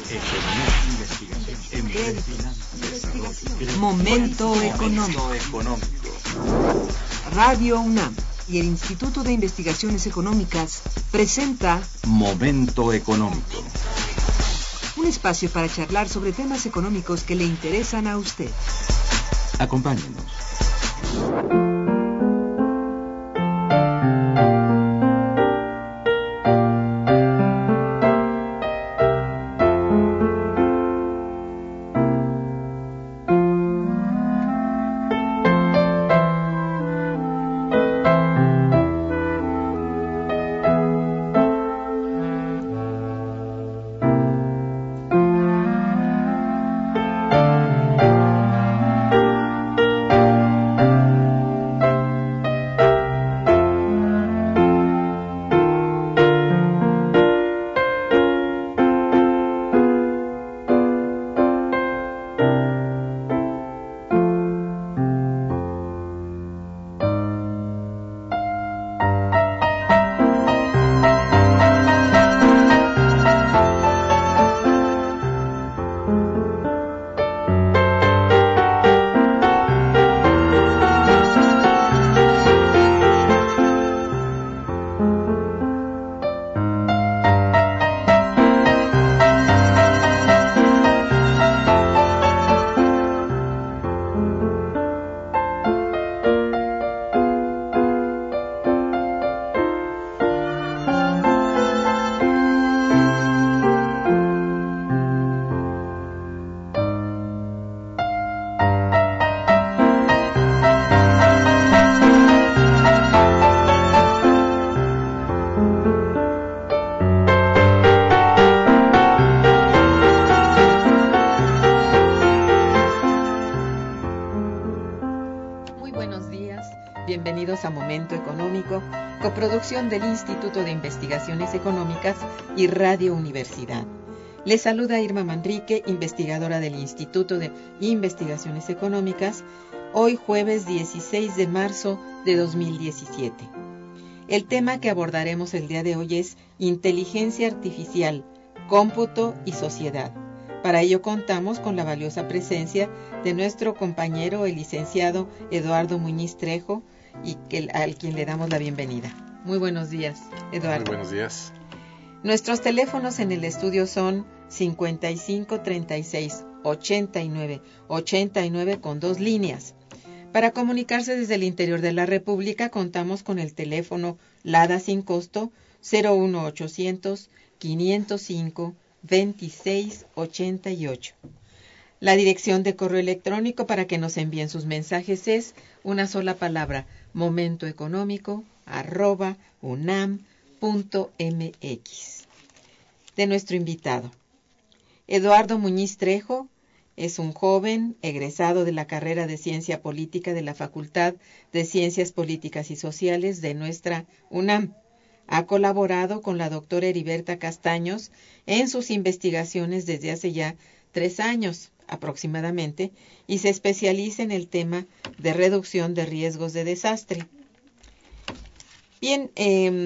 Momento económico. Radio UNAM y el Instituto de Investigaciones Económicas presenta Momento económico. Un espacio para charlar sobre temas económicos que le interesan a usted. Acompáñenos. Bienvenidos a Momento Económico, coproducción del Instituto de Investigaciones Económicas y Radio Universidad. Les saluda Irma Manrique, investigadora del Instituto de Investigaciones Económicas, hoy jueves 16 de marzo de 2017. El tema que abordaremos el día de hoy es inteligencia artificial, cómputo y sociedad. Para ello contamos con la valiosa presencia de nuestro compañero, el licenciado Eduardo Muñiz Trejo, y al quien le damos la bienvenida. Muy buenos días, Eduardo. Muy buenos días. Nuestros teléfonos en el estudio son 55 36 89 89 con 2 líneas. Para comunicarse desde el interior de la República contamos con el teléfono LADA sin costo 01800 505 2688. La dirección de correo electrónico para que nos envíen sus mensajes es una sola palabra: momentoeconómico@unam.mx. De nuestro invitado, Eduardo Muñiz Trejo es un joven egresado de la carrera de Ciencia Política de la Facultad de Ciencias Políticas y Sociales de nuestra UNAM. Ha colaborado con la doctora Heriberta Castaños en sus investigaciones desde hace ya 3 años aproximadamente y se especializa en el tema de reducción de riesgos de desastre. Bien,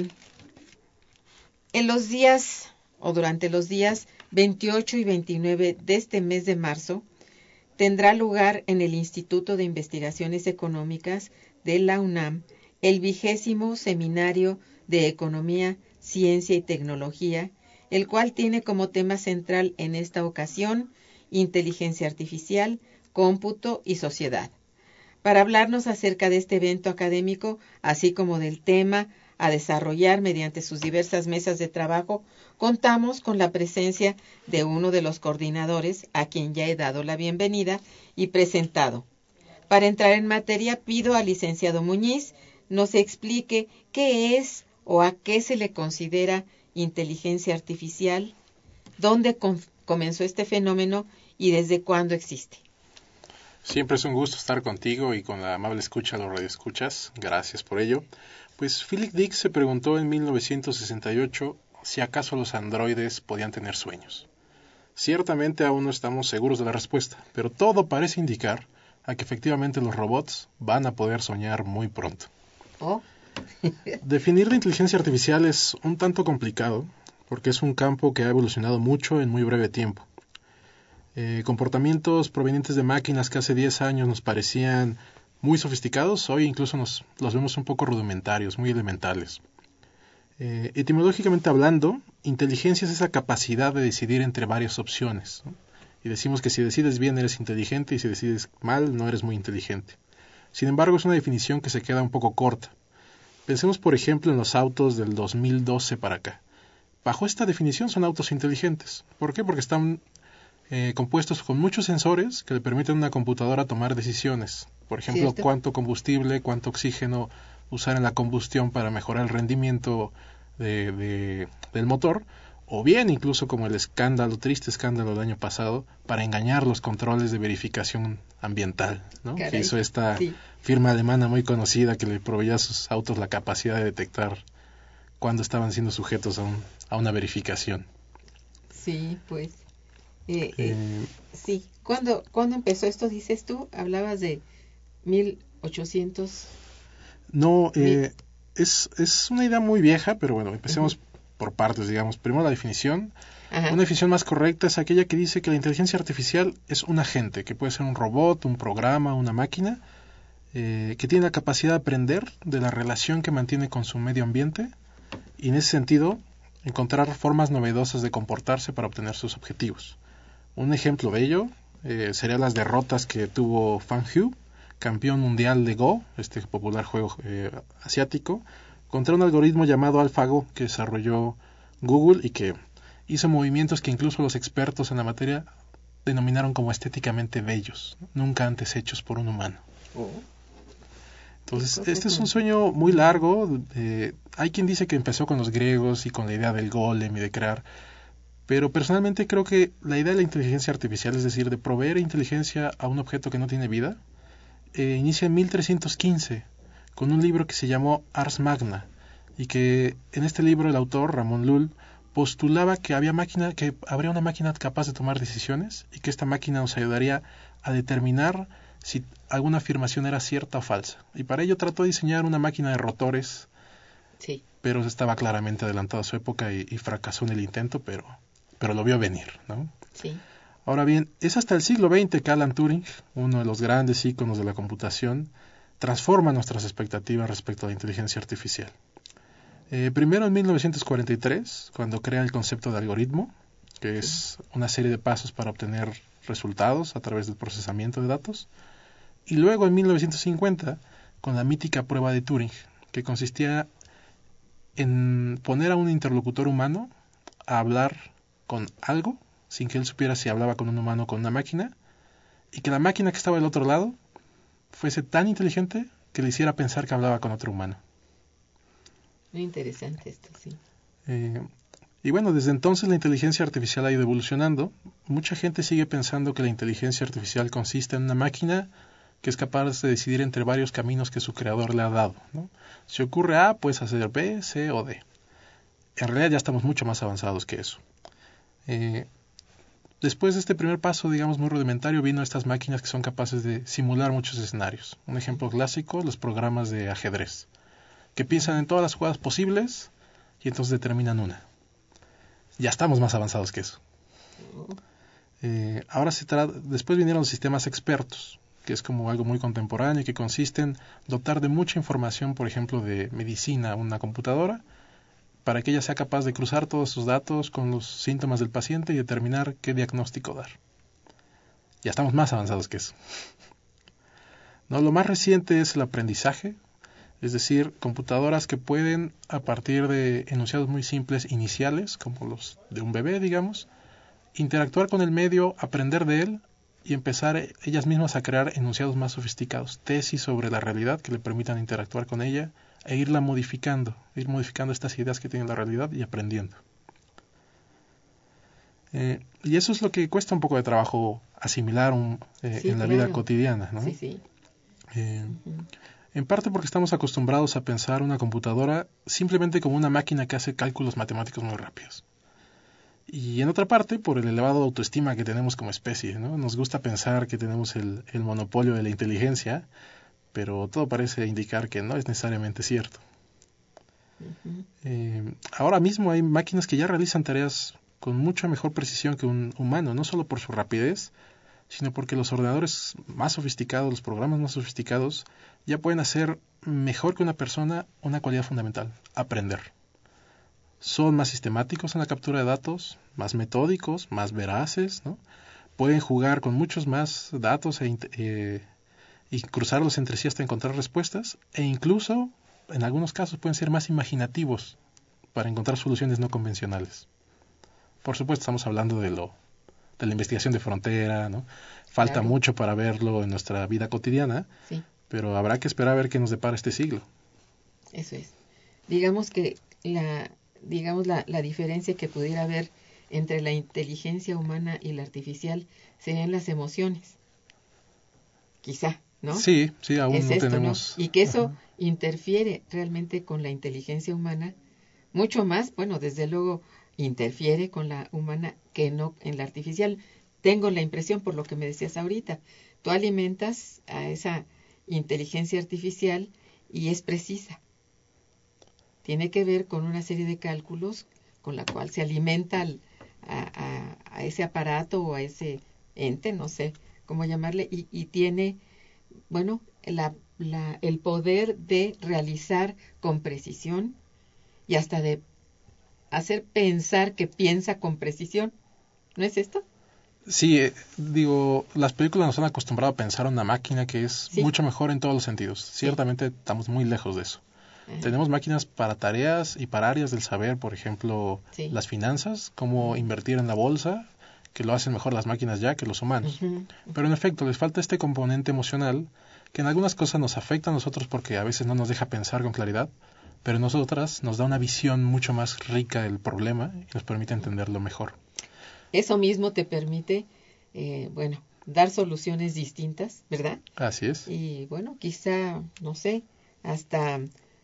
durante los días 28 y 29 de este mes de marzo tendrá lugar en el Instituto de Investigaciones Económicas de la UNAM el 20º Seminario de Economía, Ciencia y Tecnología, el cual tiene como tema central en esta ocasión inteligencia artificial, cómputo y sociedad. Para hablarnos acerca de este evento académico, así como del tema a desarrollar mediante sus diversas mesas de trabajo, contamos con la presencia de uno de los coordinadores, a quien ya he dado la bienvenida y presentado. Para entrar en materia, pido al licenciado Muñiz nos explique qué es o a qué se le considera inteligencia artificial, dónde comenzó este fenómeno y desde cuándo existe. Siempre es un gusto estar contigo y con la amable escucha de los radioescuchas. Gracias por ello. Pues Philip Dick se preguntó en 1968 si acaso los androides podían tener sueños. Ciertamente aún no estamos seguros de la respuesta, pero todo parece indicar a que efectivamente los robots van a poder soñar muy pronto. Oh. Definir la inteligencia artificial es un tanto complicado, porque es un campo que ha evolucionado mucho en muy breve tiempo. Comportamientos provenientes de máquinas que hace 10 años nos parecían muy sofisticados, hoy incluso los vemos un poco rudimentarios, muy elementales. Etimológicamente hablando, inteligencia es esa capacidad de decidir entre varias opciones, ¿no? Y decimos que si decides bien eres inteligente y si decides mal no eres muy inteligente. Sin embargo, es una definición que se queda un poco corta. Pensemos, por ejemplo, en los autos del 2012 para acá. Bajo esta definición son autos inteligentes. ¿Por qué? Porque están compuestos con muchos sensores que le permiten a una computadora tomar decisiones. Por ejemplo, ¿Cierto? cuánto combustible, cuánto oxígeno usar en la combustión para mejorar el rendimiento del motor, o bien incluso como el triste escándalo del año pasado, para engañar los controles de verificación ambiental, ¿no? Caray, Que hizo esta sí. firma alemana muy conocida que le proveía a sus autos la capacidad de detectar cuando estaban siendo sujetos a una verificación. Sí, pues. Eh, Sí. ¿Cuándo empezó esto, dices tú? Hablabas de 1800. No, es una idea muy vieja, pero bueno, empecemos por partes, digamos. Primero la definición. Ajá. Una definición más correcta es aquella que dice que la inteligencia artificial es un agente, que puede ser un robot, un programa, una máquina, que tiene la capacidad de aprender de la relación que mantiene con su medio ambiente y en ese sentido encontrar formas novedosas de comportarse para obtener sus objetivos. Un ejemplo de ello serían las derrotas que tuvo Fan Hu, campeón mundial de Go, este popular juego asiático, contra un algoritmo llamado AlphaGo que desarrolló Google y que hizo movimientos que incluso los expertos en la materia denominaron como estéticamente bellos, nunca antes hechos por un humano. Oh. Entonces, este es un sueño muy largo. Hay quien dice que empezó con los griegos y con la idea del golem y de crear, pero personalmente creo que la idea de la inteligencia artificial, es decir, de proveer inteligencia a un objeto que no tiene vida, inicia en 1315 con un libro que se llamó Ars Magna y que en este libro el autor, Ramón Lull, postulaba que habría una máquina capaz de tomar decisiones y que esta máquina nos ayudaría a determinar si alguna afirmación era cierta o falsa. Y para ello trató de diseñar una máquina de rotores, Sí. pero estaba claramente adelantado a su época y fracasó en el intento, pero lo vio venir, ¿no? Sí. Ahora bien, es hasta el siglo XX que Alan Turing, uno de los grandes íconos de la computación, transforma nuestras expectativas respecto a la inteligencia artificial. Primero en 1943, cuando crea el concepto de algoritmo, que es una serie de pasos para obtener resultados a través del procesamiento de datos. Y luego en 1950, con la mítica prueba de Turing, que consistía en poner a un interlocutor humano a hablar con algo, sin que él supiera si hablaba con un humano o con una máquina, y que la máquina que estaba del otro lado fuese tan inteligente que le hiciera pensar que hablaba con otro humano. Muy interesante esto, sí. Y bueno, desde entonces la inteligencia artificial ha ido evolucionando. Mucha gente sigue pensando que la inteligencia artificial consiste en una máquina que es capaz de decidir entre varios caminos que su creador le ha dado, ¿no? Si ocurre A, puedes hacer B, C o D. En realidad ya estamos mucho más avanzados que eso. Después de este primer paso, digamos, muy rudimentario, vino estas máquinas que son capaces de simular muchos escenarios. Un ejemplo clásico, los programas de ajedrez, que piensan en todas las jugadas posibles y entonces determinan una. Ya estamos más avanzados que eso. Después vinieron los sistemas expertos, que es como algo muy contemporáneo y que consiste en dotar de mucha información, por ejemplo, de medicina a una computadora, para que ella sea capaz de cruzar todos sus datos con los síntomas del paciente y determinar qué diagnóstico dar. Ya estamos más avanzados que eso. No, lo más reciente es el aprendizaje, es decir, computadoras que pueden, a partir de enunciados muy simples iniciales, como los de un bebé, digamos, interactuar con el medio, aprender de él y empezar ellas mismas a crear enunciados más sofisticados, tesis sobre la realidad que le permitan interactuar con ella e ir modificando estas ideas que tiene la realidad y aprendiendo. Y eso es lo que cuesta un poco de trabajo asimilar en la vida cotidiana, ¿no? Sí, sí. En parte porque estamos acostumbrados a pensar una computadora simplemente como una máquina que hace cálculos matemáticos muy rápidos. Y en otra parte, por el elevado autoestima que tenemos como especie, ¿no? Nos gusta pensar que tenemos el monopolio de la inteligencia, pero todo parece indicar que no es necesariamente cierto. Ahora mismo hay máquinas que ya realizan tareas con mucha mejor precisión que un humano, no solo por su rapidez, sino porque los ordenadores más sofisticados, los programas más sofisticados, ya pueden hacer mejor que una persona una cualidad fundamental: aprender. Son más sistemáticos en la captura de datos, más metódicos, más veraces, ¿no? Pueden jugar con muchos más datos y cruzarlos entre sí hasta encontrar respuestas, e incluso, en algunos casos, pueden ser más imaginativos para encontrar soluciones no convencionales. Por supuesto, estamos hablando de la investigación de frontera, ¿no? Falta mucho para verlo en nuestra vida cotidiana, sí, pero habrá que esperar a ver qué nos depara este siglo. Eso es. Digamos que la diferencia que pudiera haber entre la inteligencia humana y la artificial serían las emociones. Quizá, ¿no? Sí, aún no tenemos... ¿no? Y que eso interfiere realmente con la inteligencia humana, mucho más, bueno, desde luego interfiere con la humana que no en la artificial. Tengo la impresión, por lo que me decías ahorita, tú alimentas a esa inteligencia artificial y es precisa. Tiene que ver con una serie de cálculos con la cual se alimenta a ese aparato o a ese ente, no sé cómo llamarle, y tiene, bueno, el poder de realizar con precisión y hasta de hacer pensar que piensa con precisión. ¿No es esto? Sí, las películas nos han acostumbrado a pensar una máquina que es mucho mejor en todos los sentidos. Ciertamente estamos muy lejos de eso. Tenemos máquinas para tareas y para áreas del saber, por ejemplo, las finanzas, cómo invertir en la bolsa, que lo hacen mejor las máquinas ya que los humanos. Pero en efecto, les falta este componente emocional que en algunas cosas nos afecta a nosotros porque a veces no nos deja pensar con claridad, pero en nosotras nos da una visión mucho más rica del problema y nos permite entenderlo mejor. Eso mismo te permite, dar soluciones distintas, ¿verdad? Así es. Y bueno, quizá, no sé, hasta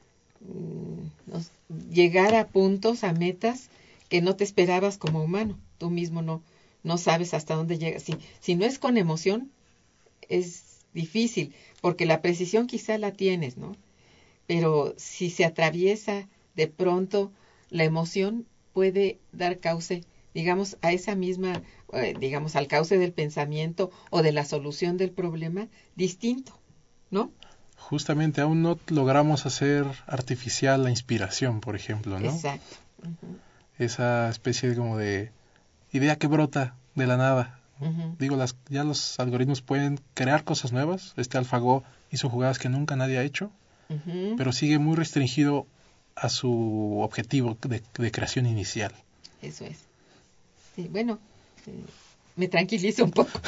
llegar a puntos, a metas que no te esperabas como humano. Tú mismo no sabes hasta dónde llegas. Si no es con emoción, es difícil, porque la precisión quizá la tienes, ¿no? Pero si se atraviesa de pronto, la emoción puede dar cauce, digamos, a esa misma, al cauce del pensamiento o de la solución del problema distinto, ¿no? Justamente aún no logramos hacer artificial la inspiración, por ejemplo, ¿no? Exacto. Esa especie de idea que brota de la nada. Ya los algoritmos pueden crear cosas nuevas. AlphaGo hizo jugadas que nunca nadie ha hecho, pero sigue muy restringido a su objetivo de creación inicial. Eso es. Sí, bueno, me tranquilizo un poco.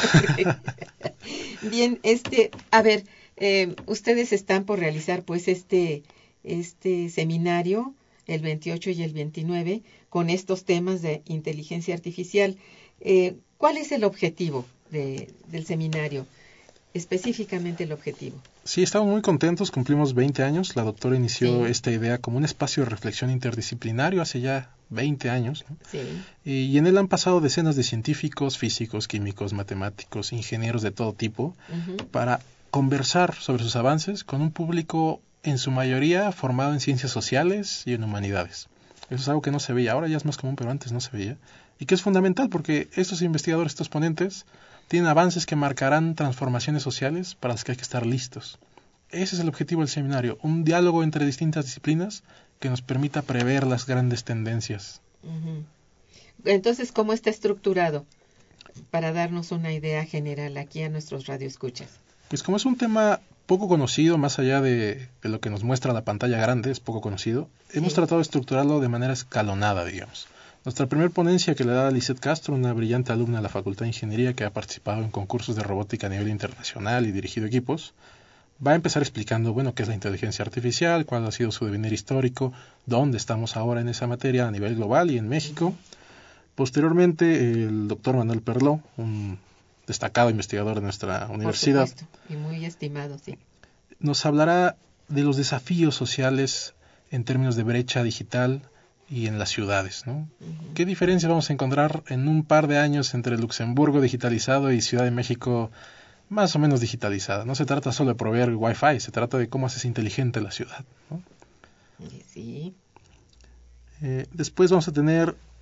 Bien, a ver, ustedes están por realizar pues este seminario el 28 y el 29 con estos temas de inteligencia artificial. ¿Cuál es el objetivo del seminario? Específicamente el objetivo. Sí, estamos muy contentos, cumplimos 20 años. La doctora inició esta idea como un espacio de reflexión interdisciplinario hace ya 20 años, ¿no? Sí. Y en él han pasado decenas de científicos, físicos, químicos, matemáticos, ingenieros de todo tipo, para conversar sobre sus avances con un público en su mayoría formado en ciencias sociales y en humanidades. Eso es algo que no se veía, ahora ya es más común, pero antes no se veía. Y que es fundamental porque estos investigadores, estos ponentes, tienen avances que marcarán transformaciones sociales para las que hay que estar listos. Ese es el objetivo del seminario, un diálogo entre distintas disciplinas que nos permita prever las grandes tendencias. Entonces, ¿cómo está estructurado? Para darnos una idea general aquí a nuestros radioescuchas. Pues como es un tema poco conocido, más allá de lo que nos muestra la pantalla grande, es poco conocido, hemos tratado de estructurarlo de manera escalonada, digamos. Nuestra primera ponencia, que le da a Lisette Castro, una brillante alumna de la Facultad de Ingeniería que ha participado en concursos de robótica a nivel internacional y dirigido equipos, va a empezar explicando, qué es la inteligencia artificial, cuál ha sido su devenir histórico, dónde estamos ahora en esa materia a nivel global y en México. Posteriormente, el doctor Manuel Perló, un destacado investigador de nuestra universidad, por supuesto, y muy estimado, sí, nos hablará de los desafíos sociales en términos de brecha digital y en las ciudades, ¿no? ¿Qué diferencia vamos a encontrar en un par de años entre Luxemburgo digitalizado y Ciudad de México más o menos digitalizada? No se trata solo de proveer Wi-Fi, se trata de cómo haces inteligente la ciudad, ¿no? Sí. Después vamos a tener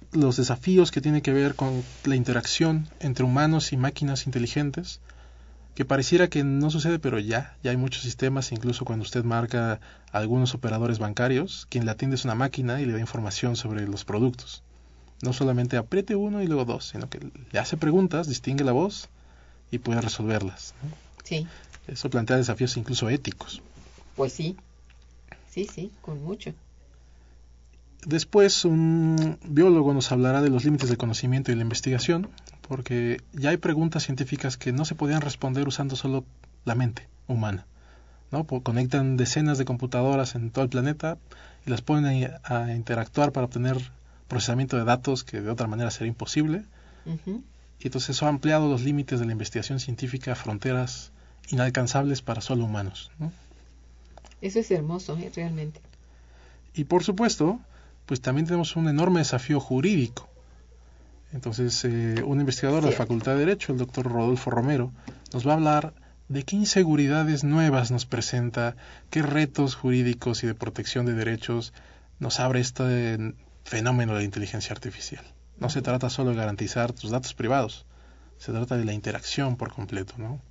los desafíos que tienen que ver con la interacción entre humanos y máquinas inteligentes, que pareciera que no sucede, pero ya hay muchos sistemas, incluso cuando usted marca a algunos operadores bancarios, quien le atiende es una máquina y le da información sobre los productos. No solamente apriete 1 y luego 2, sino que le hace preguntas, distingue la voz y puede resolverlas, ¿no? Sí. Eso plantea desafíos incluso éticos. Pues sí, con mucho. Después un biólogo nos hablará de los límites del conocimiento y la investigación, porque ya hay preguntas científicas que no se podían responder usando solo la mente humana, ¿no? Conectan decenas de computadoras en todo el planeta y las ponen a interactuar para obtener procesamiento de datos que de otra manera sería imposible. Uh-huh. Y entonces eso ha ampliado los límites de la investigación científica a fronteras inalcanzables para solo humanos, ¿no? Eso es hermoso, realmente. Y por supuesto, pues también tenemos un enorme desafío jurídico. Entonces, un investigador de la Facultad de Derecho, el doctor Rodolfo Romero, nos va a hablar de qué inseguridades nuevas nos presenta, qué retos jurídicos y de protección de derechos nos abre este fenómeno de la inteligencia artificial. No se trata solo de garantizar tus datos privados, se trata de la interacción por completo, ¿no?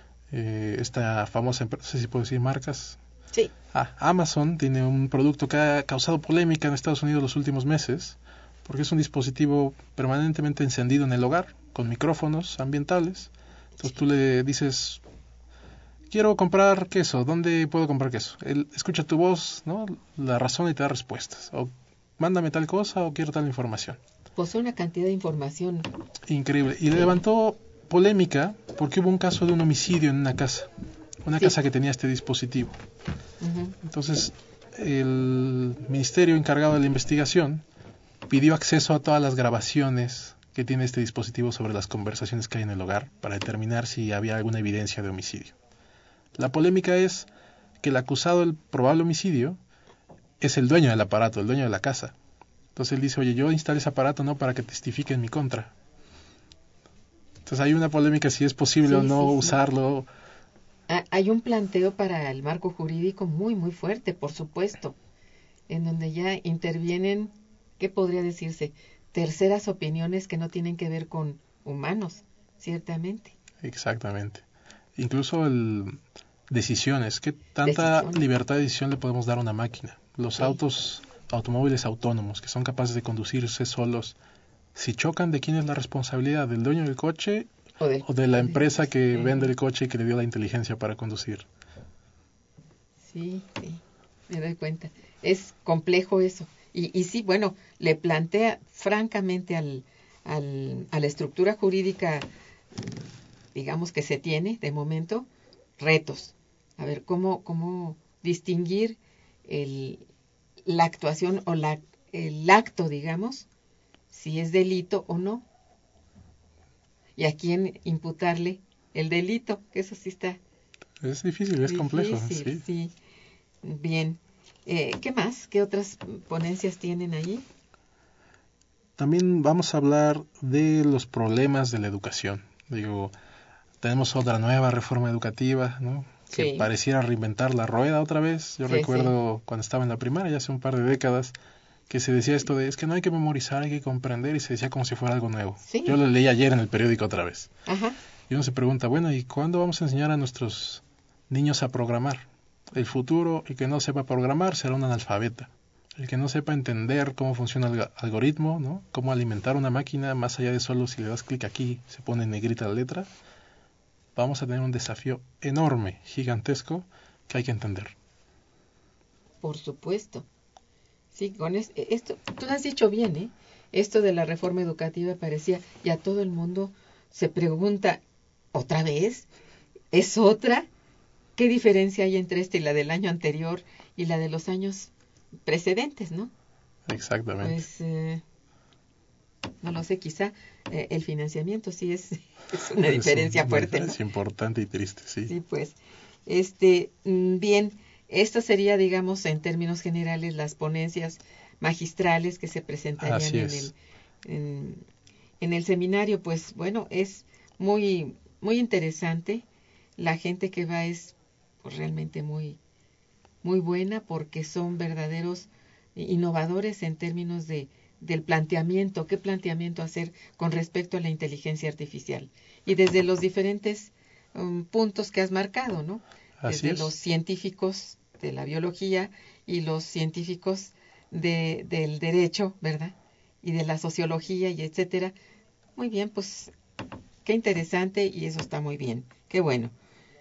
Esta famosa empresa, no sé si puedo decir marcas. Sí. Amazon tiene un producto que ha causado polémica en Estados Unidos los últimos meses, porque es un dispositivo permanentemente encendido en el hogar, con micrófonos ambientales. Entonces tú le dices, quiero comprar queso, ¿dónde puedo comprar queso? Él escucha tu voz, ¿no? La razón y te da respuestas. O mándame tal cosa o quiero tal información. Posee una cantidad de información increíble. Y le levantó polémica porque hubo un caso de un homicidio en una casa. Una casa que tenía este dispositivo. Uh-huh. Entonces, el ministerio encargado de la investigación pidió acceso a todas las grabaciones que tiene este dispositivo sobre las conversaciones que hay en el hogar para determinar si había alguna evidencia de homicidio. La polémica es que el acusado del probable homicidio es el dueño del aparato, el dueño de la casa. Entonces él dice, oye, yo instalé ese aparato no para que testifique en mi contra. Entonces hay una polémica si es posible o no usarlo. Hay un planteo para el marco jurídico muy, muy fuerte, por supuesto, en donde ya intervienen, ¿qué podría decirse? Terceras opiniones que no tienen que ver con humanos, ciertamente. Exactamente. Incluso decisiones. ¿Qué tanta libertad de decisión le podemos dar a una máquina? Los automóviles autónomos que son capaces de conducirse solos, si chocan, ¿de quién es la responsabilidad? ¿Del dueño del coche o de la empresa que vende el coche y que le dio la inteligencia para conducir? Sí, me doy cuenta. Es complejo eso. Y sí, bueno, le plantea francamente a la estructura jurídica, digamos, que se tiene de momento, retos. A ver, cómo distinguir la actuación o el acto, digamos, si es delito o no. Y a quién imputarle el delito, que eso sí está. Es difícil, es complejo. Sí. Bien. ¿Qué más? ¿Qué otras ponencias tienen allí? También vamos a hablar de los problemas de la educación. Tenemos otra nueva reforma educativa, ¿no? Que pareciera reinventar la rueda otra vez. Yo recuerdo cuando estaba en la primaria, ya hace un par de décadas, que se decía esto de, es que no hay que memorizar, hay que comprender, y se decía como si fuera algo nuevo. Sí. Yo lo leí ayer en el periódico otra vez. Ajá. Y uno se pregunta, bueno, ¿y cuándo vamos a enseñar a nuestros niños a programar? El futuro, el que no sepa programar será un analfabeta. El que no sepa entender cómo funciona el algoritmo, ¿no? Cómo alimentar una máquina, más allá de solo si le das clic aquí, se pone en negrita la letra. Vamos a tener un desafío enorme, gigantesco, que hay que entender. Por supuesto. Sí, con esto, tú lo has dicho bien, ¿eh? Esto de la reforma educativa parecía, y a todo el mundo se pregunta, ¿otra vez? ¿Es otra? ¿Qué diferencia hay entre esta y la del año anterior y la de los años precedentes, no? Exactamente. Pues, no lo sé, quizá el financiamiento sí es una diferencia fuerte, ¿no? Es importante y triste, sí. Sí, pues, bien, esto sería, digamos, en términos generales, las ponencias magistrales que se presentarían en el seminario. Pues, bueno, es muy, muy interesante. La gente que va es pues, realmente muy, muy buena porque son verdaderos innovadores en términos de del planteamiento, qué planteamiento hacer con respecto a la inteligencia artificial. Y desde los diferentes puntos que has marcado, ¿no? Desde los científicos de la biología y los científicos del derecho, ¿verdad? Y de la sociología y etcétera. Muy bien, pues qué interesante y eso está muy bien. Qué bueno.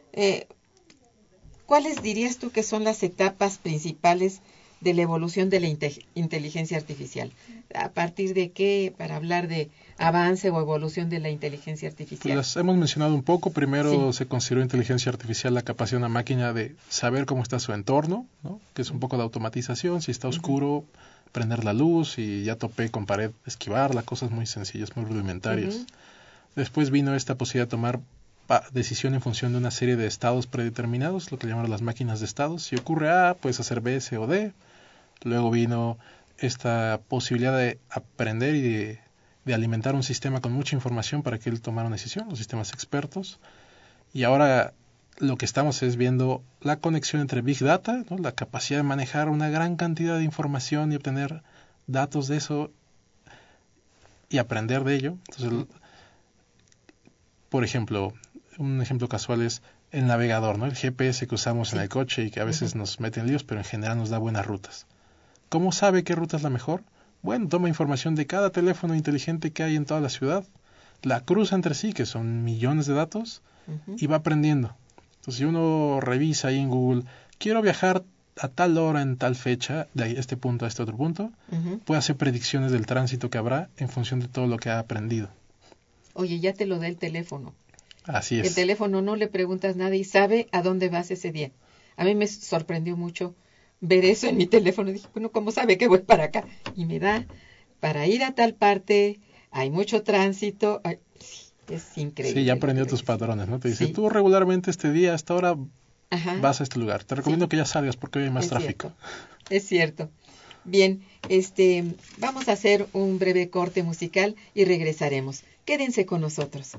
¿Cuáles dirías tú que son las etapas principales de la evolución de la inteligencia artificial? ¿A partir de qué, para hablar de avance o evolución de la inteligencia artificial? Las hemos mencionado un poco. Primero se consideró inteligencia artificial la capacidad de una máquina de saber cómo está su entorno, ¿no? Que es un poco de automatización. Si está oscuro, prender la luz, y ya topé con pared, esquivarla, cosas muy sencillas, muy rudimentarias. Después vino esta posibilidad de tomar decisión en función de una serie de estados predeterminados, lo que llamaron las máquinas de estados. Si ocurre A, puedes hacer B, C o D. Luego vino esta posibilidad de aprender y de alimentar un sistema con mucha información para que él tomara una decisión, los sistemas expertos. Y ahora lo que estamos es viendo la conexión entre Big Data, ¿no? La capacidad de manejar una gran cantidad de información y obtener datos de eso y aprender de ello. Entonces, por ejemplo, un ejemplo casual es el navegador, ¿no? El GPS que usamos en el coche y que a veces nos mete en líos, pero en general nos da buenas rutas. ¿Cómo sabe qué ruta es la mejor? Bueno, toma información de cada teléfono inteligente que hay en toda la ciudad, la cruza entre sí, que son millones de datos, y va aprendiendo. Entonces, si uno revisa ahí en Google, quiero viajar a tal hora en tal fecha, de este punto a este otro punto, puede hacer predicciones del tránsito que habrá en función de todo lo que ha aprendido. Oye, ya te lo da el teléfono. Así es. El teléfono no le preguntas nada y sabe a dónde vas ese día. A mí me sorprendió mucho ver eso en mi teléfono. Dije, bueno, ¿cómo sabe que voy para acá? Y me da, para ir a tal parte, hay mucho tránsito. Ay, es increíble. Sí, ya aprendió tus patrones, ¿no? Te dice, tú regularmente este día, a esta hora, vas a este lugar. Te recomiendo que ya salgas porque hoy hay más tráfico. Es cierto. Bien, vamos a hacer un breve corte musical y regresaremos. Quédense con nosotros.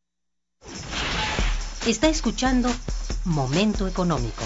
Está escuchando Momento Económico.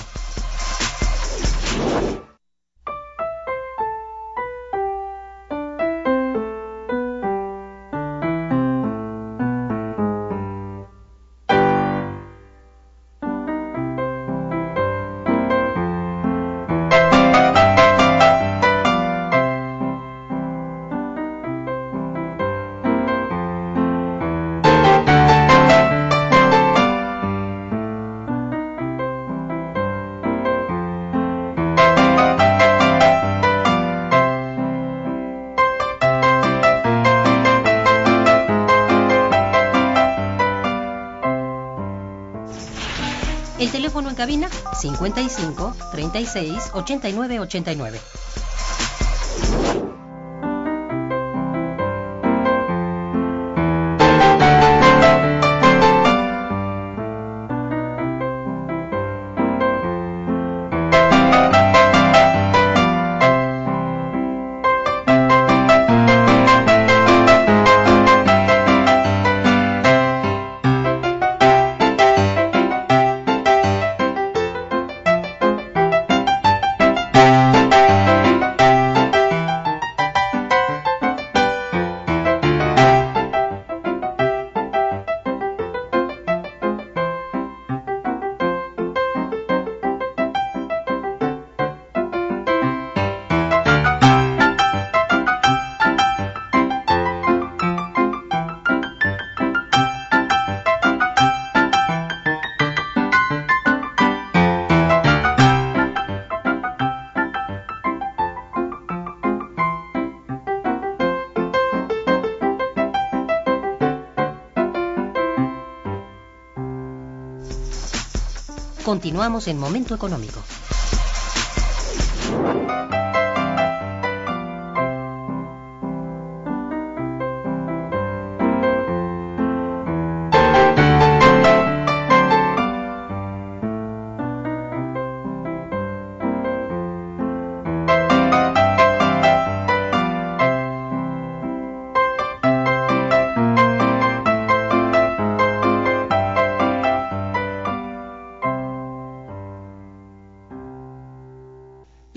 El teléfono en cabina 55 36 89 89. Continuamos en Momento Económico.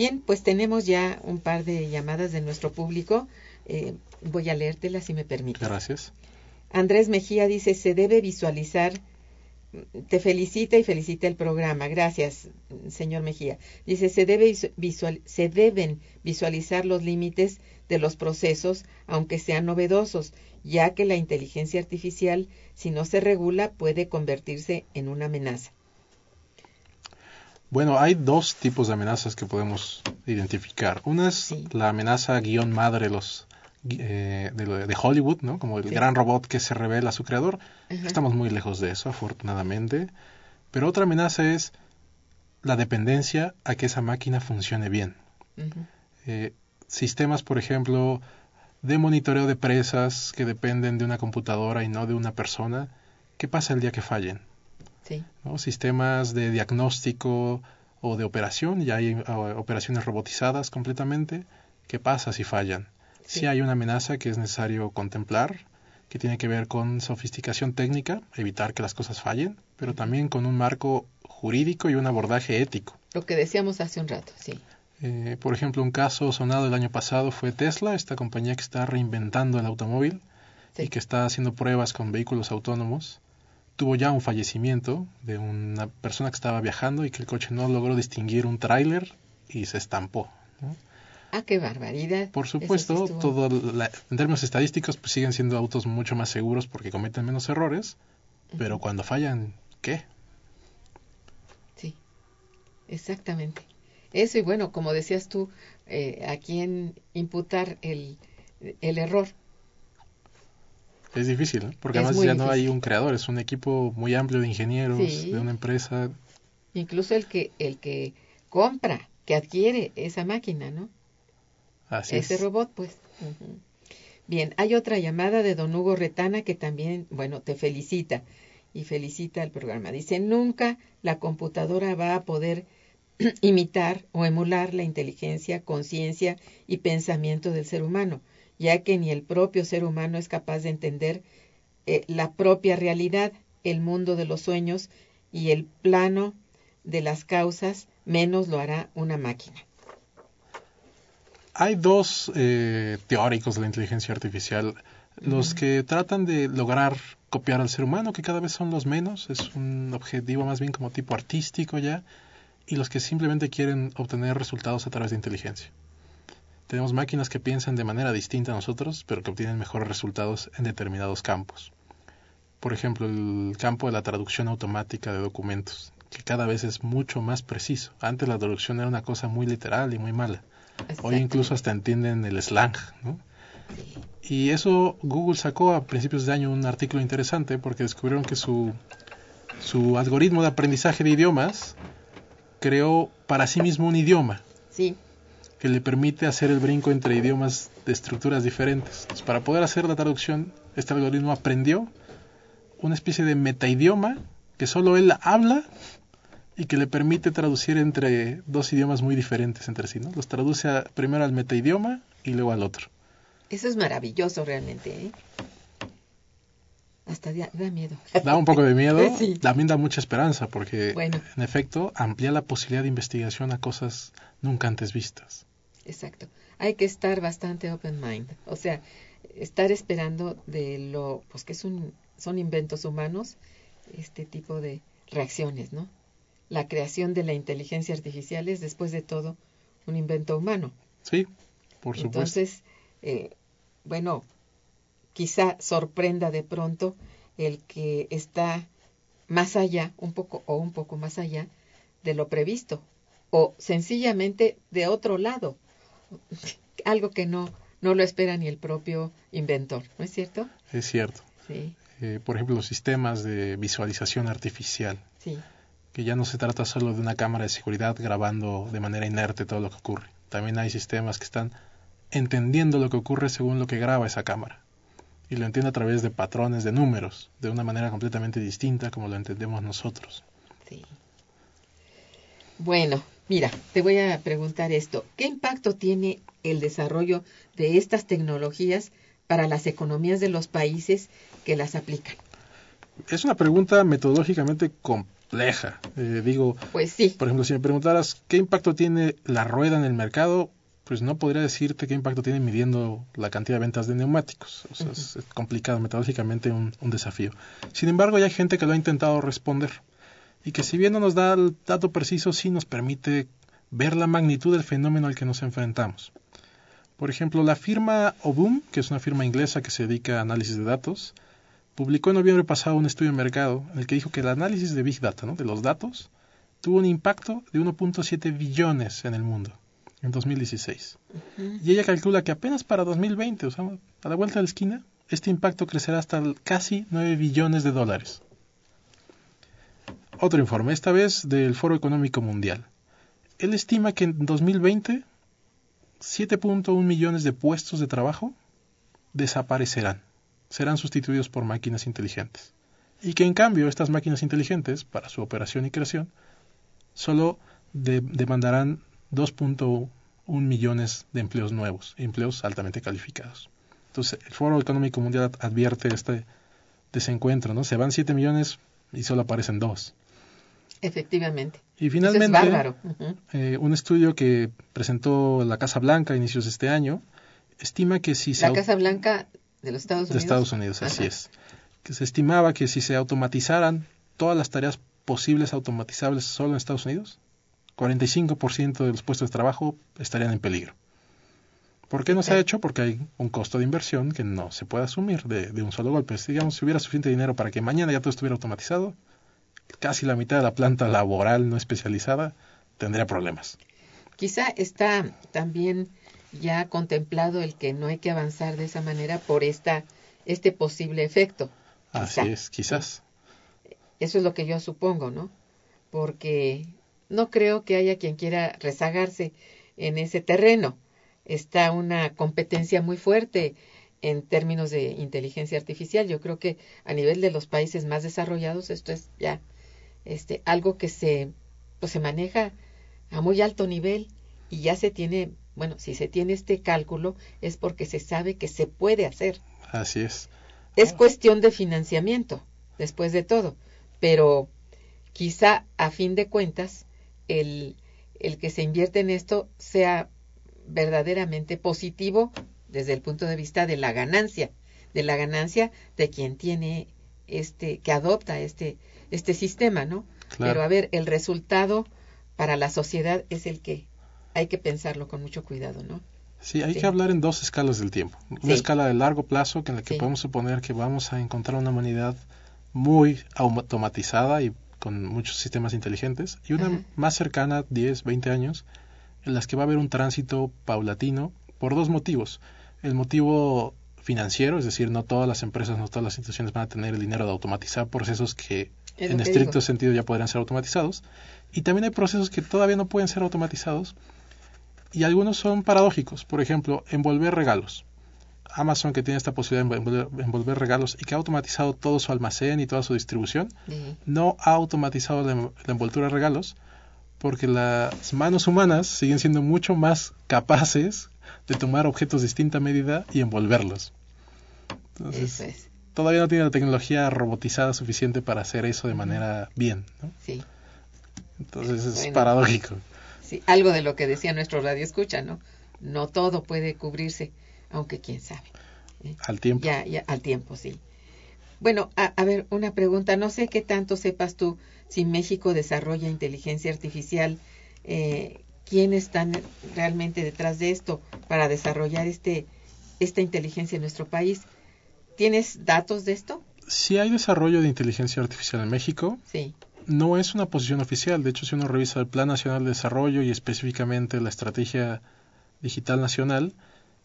Bien, pues tenemos ya un par de llamadas de nuestro público. Voy a leértelas si me permites. Gracias. Andrés Mejía dice, se debe visualizar, te felicita y felicita el programa. Gracias, señor Mejía. Dice, se deben visualizar los límites de los procesos, aunque sean novedosos, ya que la inteligencia artificial, si no se regula, puede convertirse en una amenaza. Bueno, hay dos tipos de amenazas que podemos identificar. Una es la amenaza guión madre de Hollywood, ¿no? Como el gran robot que se revela a su creador. Ajá. Estamos muy lejos de eso, afortunadamente. Pero otra amenaza es la dependencia a que esa máquina funcione bien. Uh-huh. Sistemas, por ejemplo, de monitoreo de presas que dependen de una computadora y no de una persona. ¿Qué pasa el día que fallen? Sí. ¿No? Sistemas de diagnóstico o de operación, ya hay operaciones robotizadas completamente. ¿Qué pasa si fallan? Sí hay una amenaza que es necesario contemplar, que tiene que ver con sofisticación técnica, evitar que las cosas fallen, pero también con un marco jurídico y un abordaje ético. Lo que decíamos hace un rato, sí. Por ejemplo, un caso sonado el año pasado fue Tesla, esta compañía que está reinventando el automóvil y que está haciendo pruebas con vehículos autónomos. Tuvo ya un fallecimiento de una persona que estaba viajando y que el coche no logró distinguir un tráiler y se estampó, ¿no? ¡Ah, qué barbaridad! Por supuesto, sí en términos estadísticos, pues siguen siendo autos mucho más seguros porque cometen menos errores, pero cuando fallan, ¿qué? Sí, exactamente. Eso, y bueno, como decías tú, ¿a quién imputar el error? Es difícil, ¿no? Porque además ya no hay un creador, es un equipo muy amplio de ingenieros, de una empresa. Incluso el que compra, que adquiere esa máquina, ¿no? Así ese robot, pues. Uh-huh. Bien, hay otra llamada de don Hugo Retana que también, bueno, te felicita y felicita el programa. Dice, nunca la computadora va a poder imitar o emular la inteligencia, conciencia y pensamiento del ser humano, ya que ni el propio ser humano es capaz de entender la propia realidad, el mundo de los sueños y el plano de las causas, menos lo hará una máquina. Hay dos teóricos de la inteligencia artificial, los que tratan de lograr copiar al ser humano, que cada vez son los menos, es un objetivo más bien como tipo artístico ya, y los que simplemente quieren obtener resultados a través de inteligencia. Tenemos máquinas que piensan de manera distinta a nosotros, pero que obtienen mejores resultados en determinados campos. Por ejemplo, el campo de la traducción automática de documentos, que cada vez es mucho más preciso. Antes la traducción era una cosa muy literal y muy mala. Hoy incluso hasta entienden el slang, ¿no? Y eso Google sacó a principios de año un artículo interesante porque descubrieron que su algoritmo de aprendizaje de idiomas creó para sí mismo un idioma. Sí. Que le permite hacer el brinco entre idiomas de estructuras diferentes. Entonces, para poder hacer la traducción, este algoritmo aprendió una especie de metaidioma que solo él habla y que le permite traducir entre dos idiomas muy diferentes entre sí, ¿no? Los traduce primero al metaidioma y luego al otro. Eso es maravilloso realmente, ¿eh? Hasta da miedo. Da un poco de miedo, sí. También da mucha esperanza porque, en efecto, amplía la posibilidad de investigación a cosas nunca antes vistas. Exacto. Hay que estar bastante open mind, o sea, estar esperando de lo, pues que son inventos humanos, este tipo de reacciones, ¿no? La creación de la inteligencia artificial es, después de todo, un invento humano. Sí, por supuesto. Entonces, bueno, quizá sorprenda de pronto el que está más allá, un poco más allá de lo previsto, o sencillamente de otro lado, algo que no lo espera ni el propio inventor, ¿no es cierto? Es cierto. Sí. Por ejemplo, los sistemas de visualización artificial. Sí. Que ya no se trata solo de una cámara de seguridad grabando de manera inerte todo lo que ocurre. También hay sistemas que están entendiendo lo que ocurre según lo que graba esa cámara. Y lo entiende a través de patrones de números, de una manera completamente distinta como lo entendemos nosotros. Sí. Bueno, mira, te voy a preguntar esto. ¿Qué impacto tiene el desarrollo de estas tecnologías para las economías de los países que las aplican? Es una pregunta metodológicamente compleja. Pues sí. Por ejemplo, si me preguntaras qué impacto tiene la rueda en el mercado, pues no podría decirte qué impacto tiene midiendo la cantidad de ventas de neumáticos. O sea, es complicado, metodológicamente un desafío. Sin embargo, ya hay gente que lo ha intentado responder y que si bien no nos da el dato preciso, sí nos permite ver la magnitud del fenómeno al que nos enfrentamos. Por ejemplo, la firma Obum, que es una firma inglesa que se dedica a análisis de datos, publicó en noviembre pasado un estudio de mercado en el que dijo que el análisis de Big Data, ¿no?, de los datos, tuvo un impacto de 1.7 billones en el mundo en 2016. Y ella calcula que apenas para 2020, o sea, a la vuelta de la esquina, este impacto crecerá hasta casi 9 billones de dólares. Otro informe, esta vez del Foro Económico Mundial. Él estima que en 2020 7.1 millones de puestos de trabajo desaparecerán, serán sustituidos por máquinas inteligentes. Y que en cambio estas máquinas inteligentes, para su operación y creación, solo demandarán 2.1 millones de empleos nuevos, empleos altamente calificados. Entonces, el Foro Económico Mundial advierte este desencuentro, ¿no? Se van 7 millones y solo aparecen 2. Efectivamente. Y finalmente, eso es bárbaro. Un estudio que presentó la Casa Blanca a inicios de este año estima que si la Casa Blanca de los Estados Unidos. De Estados Unidos, así es. Que se estimaba que si se automatizaran todas las tareas posibles automatizables solo en Estados Unidos, 45% de los puestos de trabajo estarían en peligro. ¿Por qué no se ha hecho? Porque hay un costo de inversión que no se puede asumir de un solo golpe. Digamos, si hubiera suficiente dinero para que mañana ya todo estuviera automatizado, casi la mitad de la planta laboral no especializada tendría problemas. Quizá está también ya contemplado el que no hay que avanzar de esa manera por este posible efecto. Así es, quizás. Eso es lo que yo supongo, ¿no? Porque no creo que haya quien quiera rezagarse en ese terreno. Está una competencia muy fuerte en términos de inteligencia artificial. Yo creo que a nivel de los países más desarrollados esto es ya algo que se maneja a muy alto nivel y ya se tiene, si se tiene este cálculo es porque se sabe que se puede hacer. Así es. Es cuestión de financiamiento, después de todo, pero quizá a fin de cuentas el que se invierte en esto sea verdaderamente positivo desde el punto de vista de la ganancia de quien tiene que adopta este sistema, ¿no? Claro. Pero a ver, el resultado para la sociedad es el que hay que pensarlo con mucho cuidado, ¿no? Sí, hay que hablar en dos escalas del tiempo. Una escala de largo plazo en la que podemos suponer que vamos a encontrar una humanidad muy automatizada y con muchos sistemas inteligentes, y una más cercana, 10, 20 años, en las que va a haber un tránsito paulatino por dos motivos. El motivo financiero, es decir, no todas las empresas, no todas las instituciones van a tener el dinero de automatizar procesos que en estricto sentido ya podrían ser automatizados, y también hay procesos que todavía no pueden ser automatizados, y algunos son paradójicos. Por ejemplo, envolver regalos. Amazon, que tiene esta posibilidad de envolver regalos y que ha automatizado todo su almacén y toda su distribución, no ha automatizado la envoltura de regalos porque las manos humanas siguen siendo mucho más capaces de tomar objetos de distinta medida y envolverlos. Entonces, todavía no tiene la tecnología robotizada suficiente para hacer eso de manera bien, ¿no? Sí. Entonces es paradójico. Sí, algo de lo que decía nuestro radio escucha, ¿no? No todo puede cubrirse, aunque quién sabe. Al tiempo. Ya, al tiempo, sí. Bueno, a ver, una pregunta. No sé qué tanto sepas tú si México desarrolla inteligencia artificial. ¿Quiénes están realmente detrás de esto para desarrollar esta inteligencia en nuestro país? ¿Tienes datos de esto? Sí hay desarrollo de inteligencia artificial en México. Sí. No es una posición oficial. De hecho, si uno revisa el Plan Nacional de Desarrollo y específicamente la Estrategia Digital Nacional,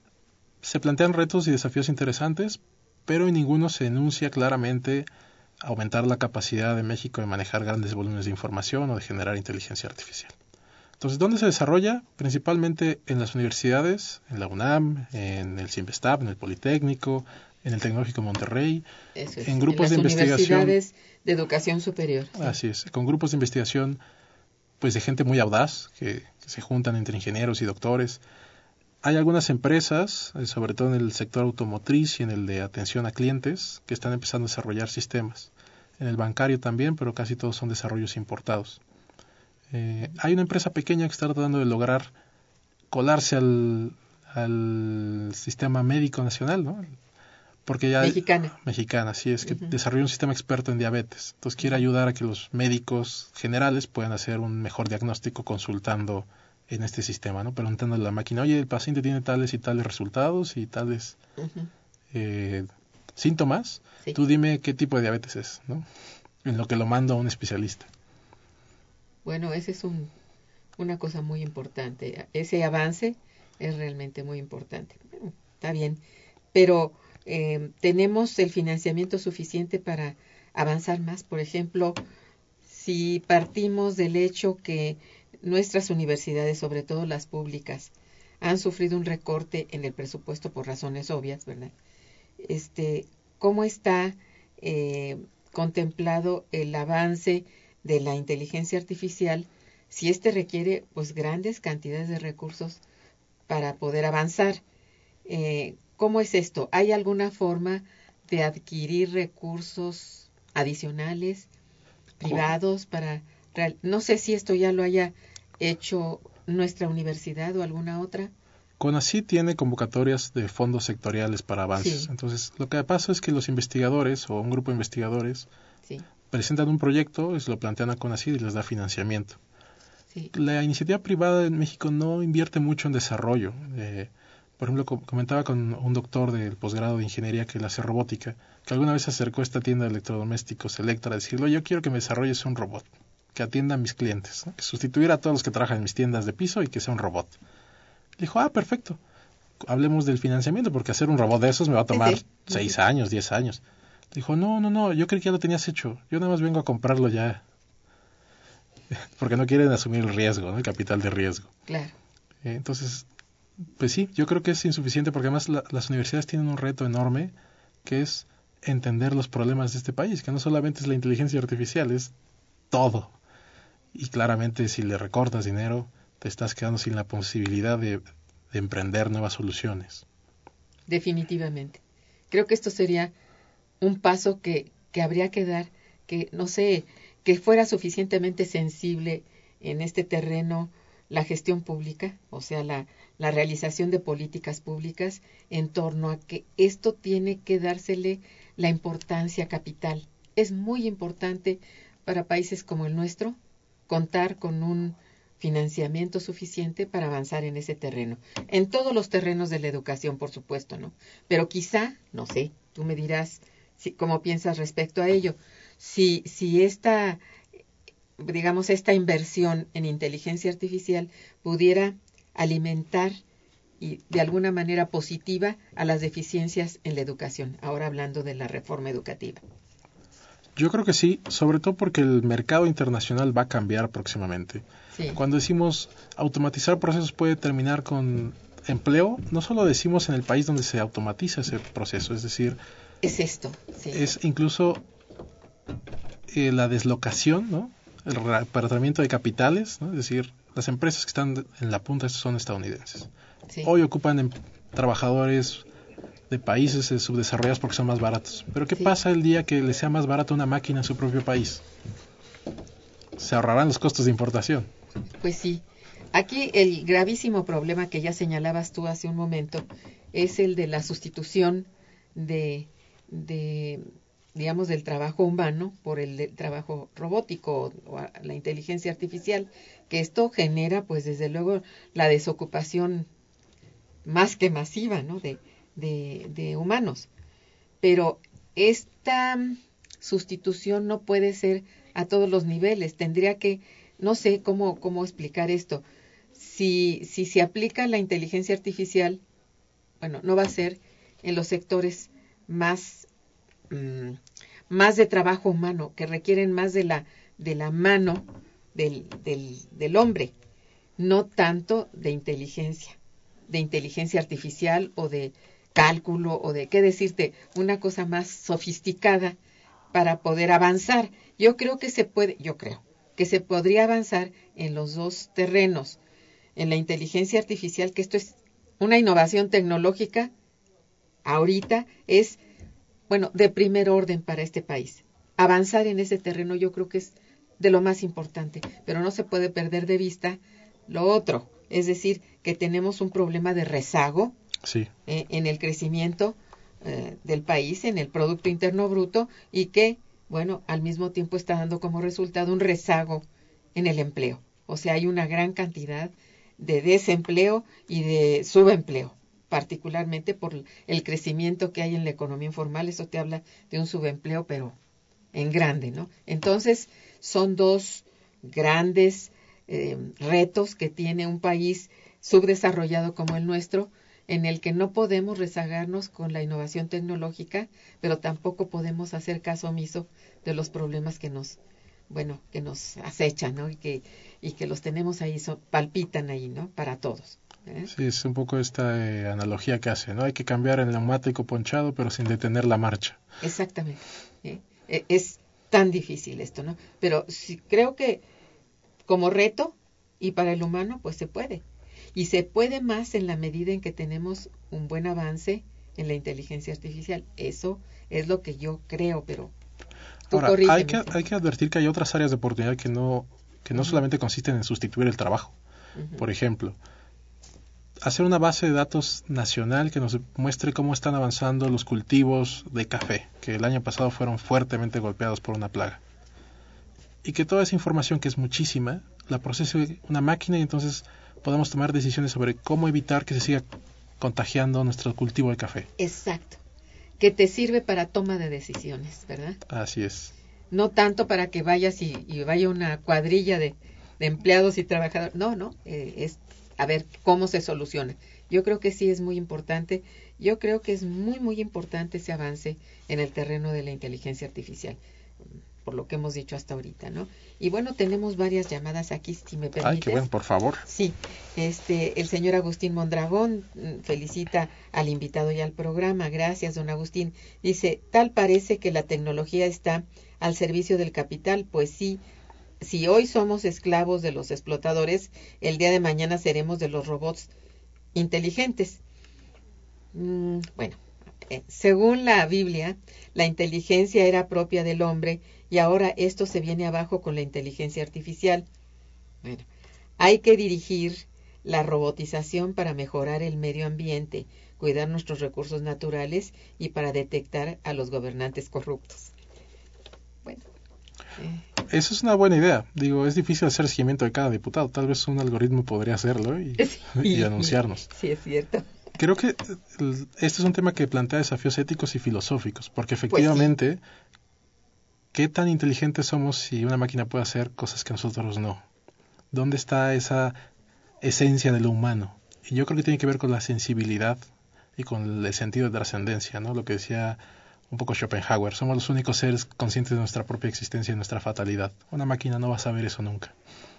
se plantean retos y desafíos interesantes, pero en ninguno se enuncia claramente aumentar la capacidad de México de manejar grandes volúmenes de información o de generar inteligencia artificial. Entonces, ¿dónde se desarrolla? Principalmente en las universidades, en la UNAM, en el CIMBESTAB, en el Politécnico, en el Tecnológico de Monterrey, en grupos de investigación. Universidades de educación superior. Sí. Así es, con grupos de investigación pues de gente muy audaz, que se juntan entre ingenieros y doctores. Hay algunas empresas, sobre todo en el sector automotriz y en el de atención a clientes, que están empezando a desarrollar sistemas. en el bancario también, pero casi todos son desarrollos importados. Hay una empresa pequeña que está tratando de lograr colarse al sistema médico nacional, ¿no? Porque ya mexicana, sí, es que desarrolló un sistema experto en diabetes. Entonces quiere ayudar a que los médicos generales puedan hacer un mejor diagnóstico consultando en este sistema, ¿no? Preguntándole a la máquina, oye, el paciente tiene tales y tales resultados y tales síntomas. Sí. Tú dime qué tipo de diabetes es, ¿no? En lo que lo mando a un especialista. Bueno, ese es una cosa muy importante. Ese avance es realmente muy importante. Bueno, está bien, pero ¿tenemos el financiamiento suficiente para avanzar más? Por ejemplo, si partimos del hecho que nuestras universidades, sobre todo las públicas, han sufrido un recorte en el presupuesto por razones obvias, ¿verdad? ¿Cómo está contemplado el avance de la inteligencia artificial si requiere pues grandes cantidades de recursos para poder avanzar? ¿Cómo es esto? ¿Hay alguna forma de adquirir recursos adicionales, privados, para... No sé si esto ya lo haya hecho nuestra universidad o alguna otra. CONACYT tiene convocatorias de fondos sectoriales para avances. Sí. Entonces, lo que pasa es que los investigadores o un grupo de investigadores presentan un proyecto, lo plantean a CONACYT y les da financiamiento. Sí. La iniciativa privada en México no invierte mucho en desarrollo. Por ejemplo, comentaba con un doctor del posgrado de ingeniería que él hace robótica, que alguna vez se acercó a esta tienda de electrodomésticos Electra a decirle, yo quiero que me desarrolles un robot que atienda a mis clientes, ¿no? Que sustituya a todos los que trabajan en mis tiendas de piso y que sea un robot. Le dijo, perfecto, hablemos del financiamiento, porque hacer un robot de esos me va a tomar 6 años, 10 años. Le dijo, no, yo creí que ya lo tenías hecho, yo nada más vengo a comprarlo ya. Porque no quieren asumir el riesgo, ¿no? El capital de riesgo. Claro. Entonces, pues sí, yo creo que es insuficiente porque además las universidades tienen un reto enorme que es entender los problemas de este país, que no solamente es la inteligencia artificial, es todo. Y claramente si le recortas dinero, te estás quedando sin la posibilidad de emprender nuevas soluciones. Definitivamente. Creo que esto sería un paso que habría que dar, que no sé, que fuera suficientemente sensible en este terreno la gestión pública, o sea, la realización de políticas públicas en torno a que esto tiene que dársele la importancia capital. Es muy importante para países como el nuestro contar con un financiamiento suficiente para avanzar en ese terreno. En todos los terrenos de la educación, por supuesto, ¿no? Pero quizá, no sé, tú me dirás cómo piensas respecto a ello. Si esta inversión en inteligencia artificial pudiera alimentar y de alguna manera positiva a las deficiencias en la educación, ahora hablando de la reforma educativa. Yo creo que sí, sobre todo porque el mercado internacional va a cambiar próximamente. Sí. Cuando decimos automatizar procesos puede terminar con empleo, no solo decimos en el país donde se automatiza ese proceso, es decir... Es esto, sí. Es incluso la deslocación, ¿no? El repartimiento de capitales, ¿no? Es decir, las empresas que están en la punta son estadounidenses. Sí. Hoy ocupan trabajadores de países subdesarrollados porque son más baratos. Pero ¿qué pasa el día que les sea más barato una máquina en su propio país? Se ahorrarán los costos de importación. Pues sí. Aquí el gravísimo problema que ya señalabas tú hace un momento es el de la sustitución digamos, del trabajo humano por el trabajo robótico o la inteligencia artificial, que esto genera, pues desde luego, la desocupación más que masiva, ¿no? de humanos. Pero esta sustitución no puede ser a todos los niveles. Tendría que, no sé cómo explicar esto. Si se aplica la inteligencia artificial, bueno, no va a ser en los sectores más de trabajo humano, que requieren más de la mano del hombre, no tanto de inteligencia artificial o de cálculo o de, qué decirte, una cosa más sofisticada para poder avanzar. Yo creo que se podría avanzar en los dos terrenos, en la inteligencia artificial, que esto es una innovación tecnológica, ahorita es, bueno, de primer orden para este país. avanzar en ese terreno yo creo que es de lo más importante, pero no se puede perder de vista lo otro, es decir, que tenemos un problema de rezago Sí. En el crecimiento del país, en el Producto Interno Bruto, y que, bueno, al mismo tiempo está dando como resultado un rezago en el empleo. O sea, hay una gran cantidad de desempleo y de subempleo, particularmente por el crecimiento que hay en la economía informal. Eso te habla de un subempleo, pero en grande, ¿no? Entonces, son dos grandes retos que tiene un país subdesarrollado como el nuestro, en el que no podemos rezagarnos con la innovación tecnológica, pero tampoco podemos hacer caso omiso de los problemas que nos acechan, ¿no? Y que los tenemos ahí, palpitan ahí, ¿no? Para todos. Sí, es un poco esta analogía que hace, ¿no? Hay que cambiar el neumático ponchado, pero sin detener la marcha. Exactamente. Es tan difícil esto, ¿no? Pero sí, creo que como reto y para el humano, pues se puede. Y se puede más en la medida en que tenemos un buen avance en la inteligencia artificial. Eso es lo que yo creo, pero tú ahora, corrígeme. hay que advertir que hay otras áreas de oportunidad que no solamente consisten en sustituir el trabajo. Por ejemplo, hacer una base de datos nacional que nos muestre cómo están avanzando los cultivos de café, que el año pasado fueron fuertemente golpeados por una plaga. Y que toda esa información, que es muchísima, la procese una máquina y entonces podemos tomar decisiones sobre cómo evitar que se siga contagiando nuestro cultivo de café. Exacto. Que te sirve para toma de decisiones, ¿verdad? Así es. No tanto para que vayas y vaya una cuadrilla de empleados y trabajadores. No, es a ver cómo se soluciona. Yo creo que sí es muy importante. Yo creo que es muy, muy importante ese avance en el terreno de la inteligencia artificial, por lo que hemos dicho hasta ahorita, ¿no? Y bueno, tenemos varias llamadas aquí, si me permites. Ay, qué bueno, por favor. Sí, el señor Agustín Mondragón felicita al invitado y al programa. Gracias, don Agustín. Dice, tal parece que la tecnología está al servicio del capital. Pues sí, si hoy somos esclavos de los explotadores, el día de mañana seremos de los robots inteligentes. Bueno, según la Biblia, la inteligencia era propia del hombre y ahora esto se viene abajo con la inteligencia artificial. Bueno, hay que dirigir la robotización para mejorar el medio ambiente, cuidar nuestros recursos naturales y para detectar a los gobernantes corruptos. Bueno. Esa es una buena idea. Digo, es difícil hacer seguimiento de cada diputado. Tal vez un algoritmo podría hacerlo y anunciarnos. Sí, es cierto. Creo que este es un tema que plantea desafíos éticos y filosóficos, porque efectivamente, pues sí, ¿qué tan inteligentes somos si una máquina puede hacer cosas que nosotros no? ¿Dónde está esa esencia de lo humano? Y yo creo que tiene que ver con la sensibilidad y con el sentido de trascendencia, ¿no? Lo que decía un poco Schopenhauer, somos los únicos seres conscientes de nuestra propia existencia y nuestra fatalidad. Una máquina no va a saber eso nunca.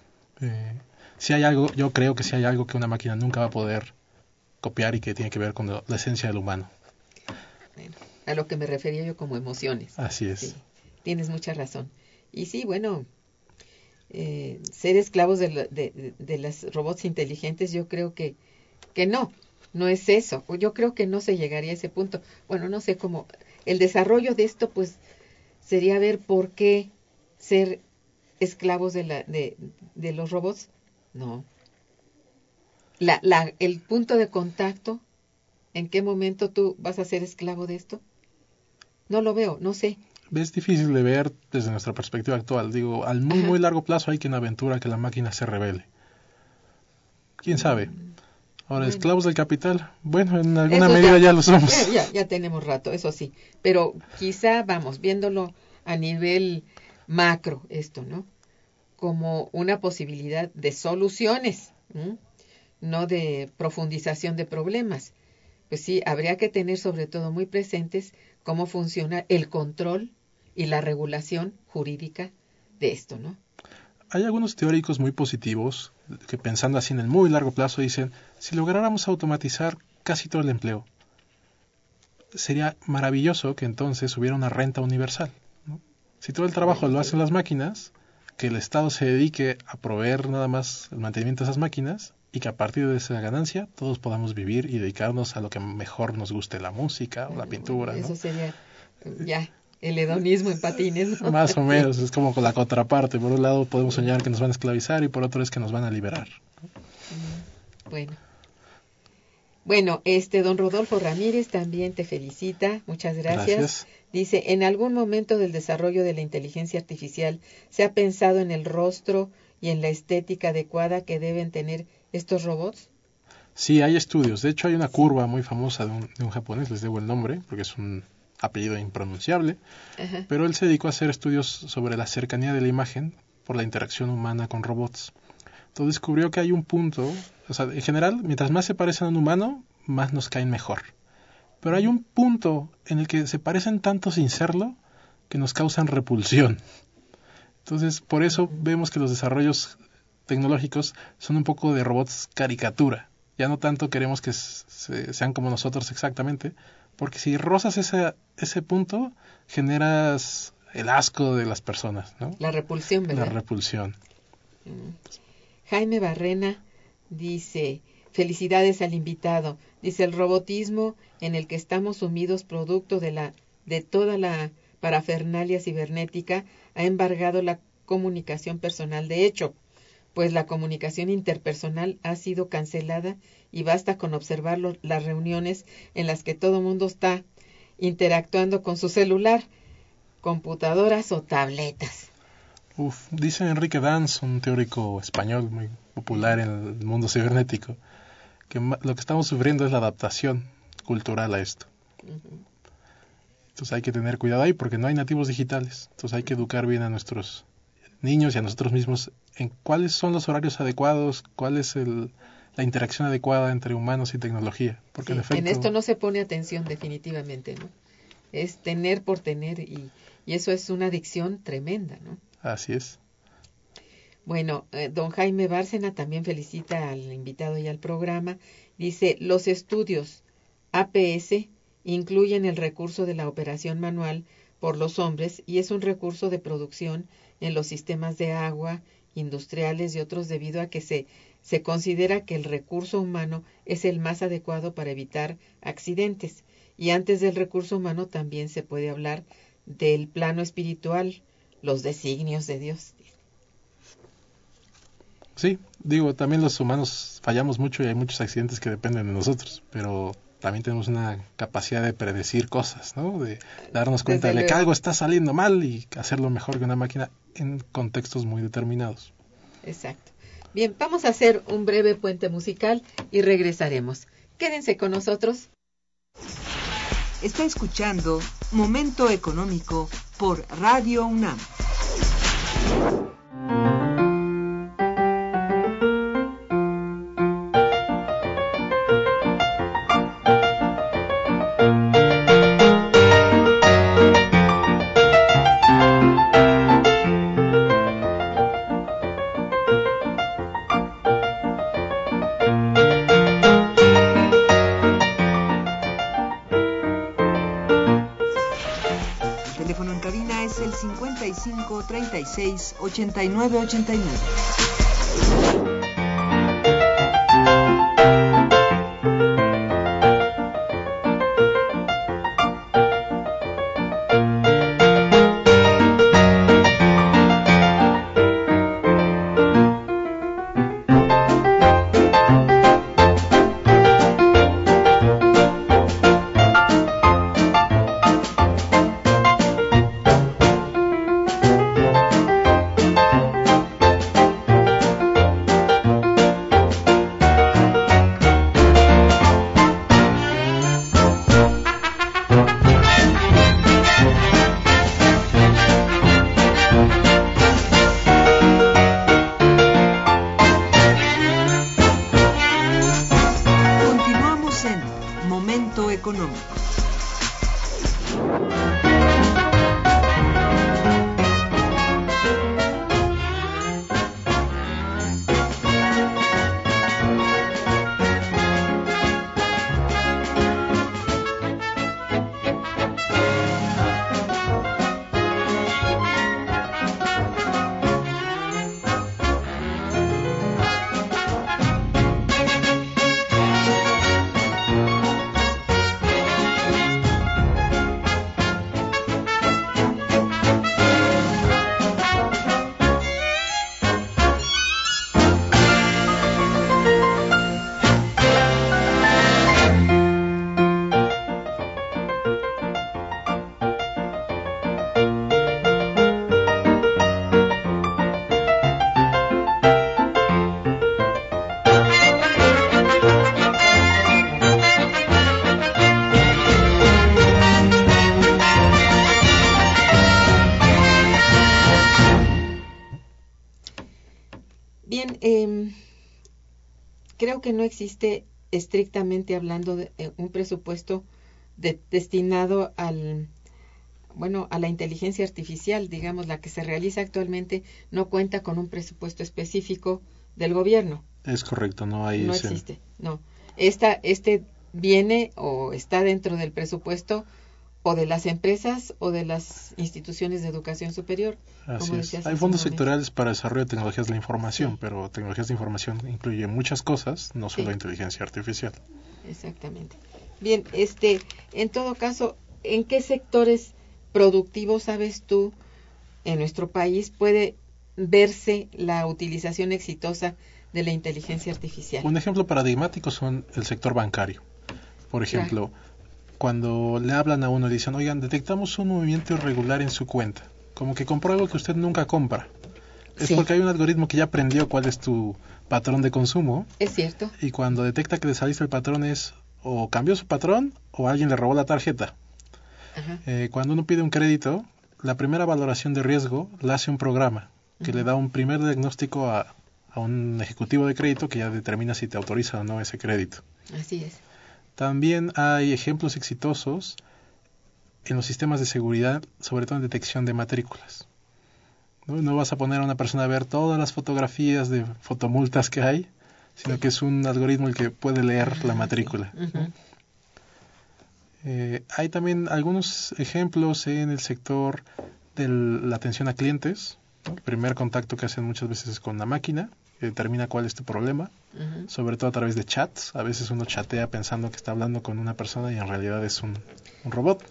Si hay algo, yo creo que si hay algo que una máquina nunca va a poder copiar y que tiene que ver con la esencia del humano. Bueno, a lo que me refería yo como emociones. Así es. Sí, tienes mucha razón. Y sí, bueno, ser esclavos de las robots inteligentes, yo creo que no es eso. Yo creo que no se llegaría a ese punto. Bueno, no sé cómo. El desarrollo de esto, pues, sería ver por qué ser esclavos de los robots. No. El punto de contacto, ¿en qué momento tú vas a ser esclavo de esto? No lo veo, no sé. Es difícil de ver desde nuestra perspectiva actual. Digo, al muy, muy largo plazo hay quien aventura que la máquina se revele. ¿Quién sabe? Ahora, bueno, esclavos del capital, bueno, en alguna medida ya lo somos. Ya tenemos rato, eso sí. Pero quizá, vamos, viéndolo a nivel macro, esto, ¿no? Como una posibilidad de soluciones, no de profundización de problemas. Pues sí, habría que tener sobre todo muy presentes cómo funciona el control y la regulación jurídica de esto, ¿no? Hay algunos teóricos muy positivos que, pensando así en el muy largo plazo, dicen, si lográramos automatizar casi todo el empleo, sería maravilloso que entonces hubiera una renta universal, ¿no? Si todo el trabajo lo hacen las máquinas, que el Estado se dedique a proveer nada más el mantenimiento de esas máquinas y que a partir de esa ganancia todos podamos vivir y dedicarnos a lo que mejor nos guste, la música o la pintura, eso ¿no? sería ya El hedonismo en patines, ¿no? Más o menos, es como con la contraparte. Por un lado podemos soñar que nos van a esclavizar y por otro es que nos van a liberar. Bueno, don Rodolfo Ramírez también te felicita, muchas gracias. Gracias. Dice, ¿en algún momento del desarrollo de la inteligencia artificial se ha pensado en el rostro y en la estética adecuada que deben tener estos robots? Sí, hay estudios. De hecho, hay una curva muy famosa de un japonés, les debo el nombre, porque es un apellido impronunciable, Ajá. pero él se dedicó a hacer estudios sobre la cercanía de la imagen por la interacción humana con robots. Entonces descubrió que hay un punto, o sea, en general, mientras más se parecen a un humano, más nos caen mejor. Pero hay un punto en el que se parecen tanto sin serlo que nos causan repulsión. Entonces, por eso vemos que los desarrollos tecnológicos son un poco de robots caricatura. Ya no tanto queremos que sean como nosotros exactamente, porque si rozas ese punto, generas el asco de las personas, ¿no? La repulsión, ¿verdad? La repulsión. Jaime Barrena dice, felicidades al invitado. Dice, el robotismo en el que estamos sumidos producto de toda la parafernalia cibernética ha embargado la comunicación personal. De hecho, pues la comunicación interpersonal ha sido cancelada y basta con observar las reuniones en las que todo mundo está interactuando con su celular, computadoras o tabletas. Dice Enrique Dans, un teórico español muy popular en el mundo cibernético, que lo que estamos sufriendo es la adaptación cultural a esto. Entonces hay que tener cuidado ahí porque no hay nativos digitales. Entonces hay que educar bien a nuestros niños y a nosotros mismos en cuáles son los horarios adecuados, cuál es la interacción adecuada entre humanos y tecnología. Porque sí, en esto no se pone atención definitivamente, ¿no? Es tener por tener y eso es una adicción tremenda, ¿no? Así es. Bueno, don Jaime Bárcena también felicita al invitado y al programa. Dice, los estudios APS incluyen el recurso de la operación manual por los hombres y es un recurso de producción en los sistemas de agua, industriales y otros debido a que se considera que el recurso humano es el más adecuado para evitar accidentes. Y antes del recurso humano también se puede hablar del plano espiritual, los designios de Dios. Sí, también los humanos fallamos mucho y hay muchos accidentes que dependen de nosotros, pero también tenemos una capacidad de predecir cosas, ¿no? De darnos cuenta de que algo está saliendo mal y hacerlo mejor que una máquina en contextos muy determinados. Exacto. Bien, vamos a hacer un breve puente musical y regresaremos. Quédense con nosotros. Está escuchando Momento Económico por Radio UNAM. El teléfono en cabina es el 55 36 89 89. Bien, creo que no existe estrictamente hablando de un presupuesto destinado a la inteligencia artificial, digamos, la que se realiza actualmente no cuenta con un presupuesto específico del gobierno. Es correcto, no hay... No existe, no. Este viene o está dentro del presupuesto o de las empresas o de las instituciones de educación superior. Así es. Hay fondos sectoriales para desarrollo de tecnologías de la información, pero tecnologías de información incluye muchas cosas, no solo inteligencia artificial. Exactamente. Bien, en todo caso, ¿en qué sectores productivos, sabes tú, en nuestro país puede verse la utilización exitosa de la inteligencia artificial? Un ejemplo paradigmático son el sector bancario. Por ejemplo, cuando le hablan a uno y dicen, oigan, detectamos un movimiento irregular en su cuenta, como que compró algo que usted nunca compra. Es porque hay un algoritmo que ya aprendió cuál es tu patrón de consumo. Es cierto. Y cuando detecta que le saliste el patrón es o cambió su patrón o alguien le robó la tarjeta. Cuando uno pide un crédito, la primera valoración de riesgo la hace un programa que le da un primer diagnóstico a un ejecutivo de crédito que ya determina si te autoriza o no ese crédito. Así es. También hay ejemplos exitosos en los sistemas de seguridad, sobre todo en detección de matrículas. No vas a poner a una persona a ver todas las fotografías de fotomultas que hay, sino que es un algoritmo el que puede leer la matrícula. Hay también algunos ejemplos en el sector de la atención a clientes, ¿no? El primer contacto que hacen muchas veces es con la máquina, que determina cuál es tu problema, sobre todo a través de chats. A veces uno chatea pensando que está hablando con una persona y en realidad es un robot.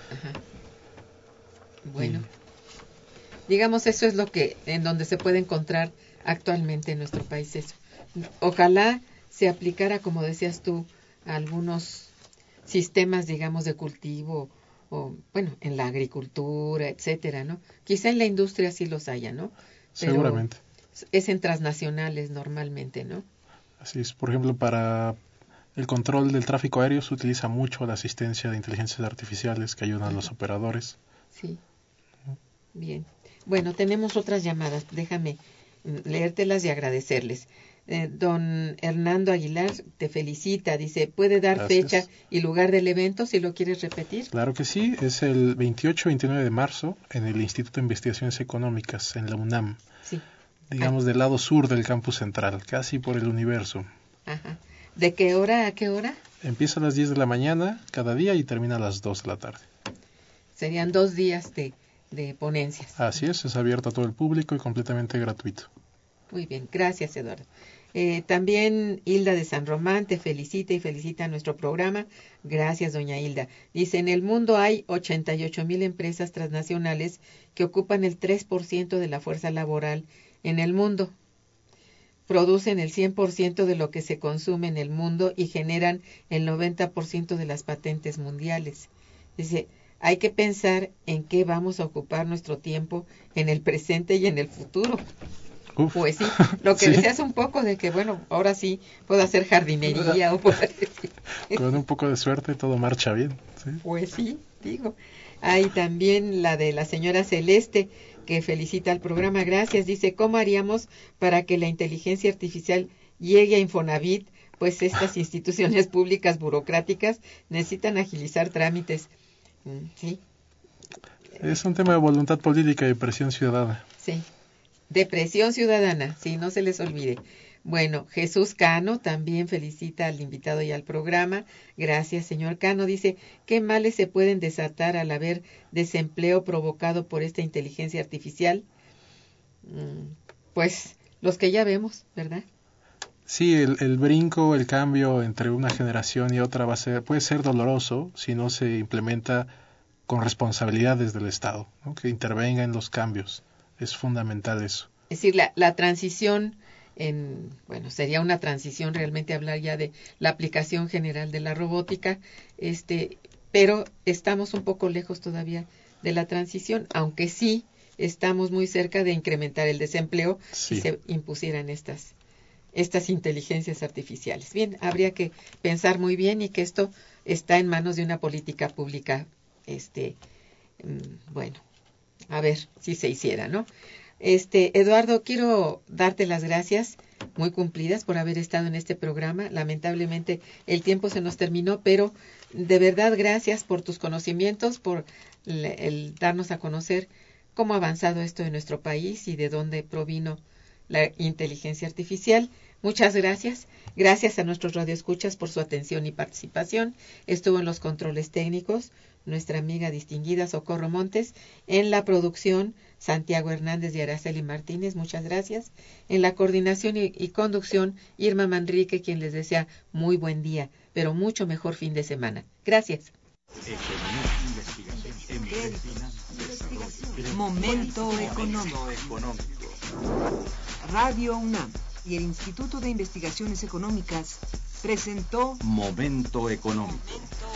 Bueno, digamos, eso es lo que en donde se puede encontrar actualmente en nuestro país. Eso, ojalá se aplicara, como decías tú, a algunos sistemas, digamos, de cultivo o en la agricultura, etcétera, ¿no? Quizá en la industria sí los haya, ¿no? Pero seguramente es en transnacionales normalmente, ¿no? Así es. Por ejemplo, para el control del tráfico aéreo se utiliza mucho la asistencia de inteligencias artificiales que ayudan a los operadores. Sí. Bien. Bueno, tenemos otras llamadas. Déjame leértelas y agradecerles. Don Hernando Aguilar te felicita. Dice, ¿puede dar fecha y lugar del evento si lo quieres repetir? Claro que sí. Es el 28-29 de marzo en el Instituto de Investigaciones Económicas, en la UNAM. Sí. Digamos, del lado sur del campus central, casi por el universo. Ajá. ¿De qué hora a qué hora? Empieza a las 10 de la mañana cada día y termina a las 2 de la tarde. Serían 2 días de ponencias. Así es abierto a todo el público y completamente gratuito. Muy bien, gracias, Eduardo. También Hilda de San Román te felicita y felicita a nuestro programa. Gracias, doña Hilda. Dice, en el mundo hay 88,000 empresas transnacionales que ocupan el 3% de la fuerza laboral en el mundo. Producen el 100% de lo que se consume en el mundo y generan el 90% de las patentes mundiales. Dice, hay que pensar en qué vamos a ocupar nuestro tiempo en el presente y en el futuro. Uf. Pues sí, lo que decías un poco de que, ahora sí puedo hacer jardinería o poder decir. Con un poco de suerte todo marcha bien. ¿Sí? Pues sí, digo. Hay también la de la señora Celeste, que felicita al programa. Gracias. Dice, ¿cómo haríamos para que la inteligencia artificial llegue a Infonavit? Pues estas instituciones públicas burocráticas necesitan agilizar trámites. Sí. Es un tema de voluntad política y presión ciudadana. Sí. De presión ciudadana, sí, no se les olvide. Bueno, Jesús Cano también felicita al invitado y al programa. Gracias, señor Cano. Dice, ¿qué males se pueden desatar al haber desempleo provocado por esta inteligencia artificial? Pues los que ya vemos, ¿verdad? Sí, el brinco, el cambio entre una generación y otra puede ser doloroso si no se implementa con responsabilidad desde el Estado, ¿no? Que intervenga en los cambios. Es fundamental eso. Es decir, la transición sería una transición realmente hablar ya de la aplicación general de la robótica, pero estamos un poco lejos todavía de la transición, aunque sí estamos muy cerca de incrementar el desempleo si se impusieran estas inteligencias artificiales. Bien, habría que pensar muy bien y que esto está en manos de una política pública, a ver si se hiciera, ¿no? Eduardo, quiero darte las gracias muy cumplidas por haber estado en este programa. Lamentablemente el tiempo se nos terminó, pero de verdad gracias por tus conocimientos, por el darnos a conocer cómo ha avanzado esto en nuestro país y de dónde provino la inteligencia artificial. Muchas gracias. Gracias a nuestros radioescuchas por su atención y participación. Estuvo en los controles técnicos nuestra amiga distinguida Socorro Montes, en la producción Santiago Hernández y Araceli Martínez, muchas gracias. En la coordinación y conducción Irma Manrique, quien les desea muy buen día, pero mucho mejor fin de semana. Gracias. Momento económico. Radio UNAM y el Instituto de Investigaciones Económicas presentó Momento económico.